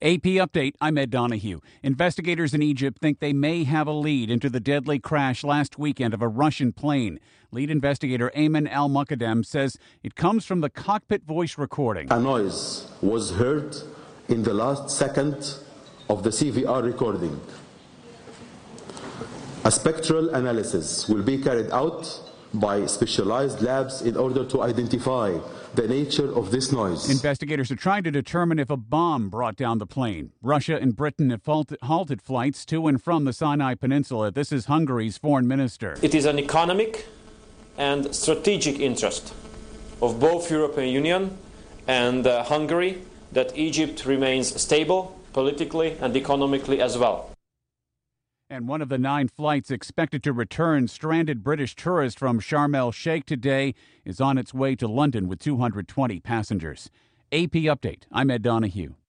AP Update, I'm Ed Donahue. Investigators in Egypt think they may have a lead into the deadly crash last weekend of a Russian plane. Lead investigator Ayman Al-Muqaddam says it comes from the cockpit voice recording. A noise was heard in the last second of the CVR recording. A spectral analysis will be carried out by specialized labs in order to identify the nature of this noise. Investigators are trying to determine if a bomb brought down the plane. Russia and Britain have halted flights to and from the Sinai Peninsula. This is Hungary's foreign minister. It is an economic and strategic interest of both European Union and Hungary that Egypt remains stable politically and economically as well. And one of the 9 flights expected to return stranded British tourists from Sharm el-Sheikh today is on its way to London with 220 passengers. AP Update, I'm Ed Donahue.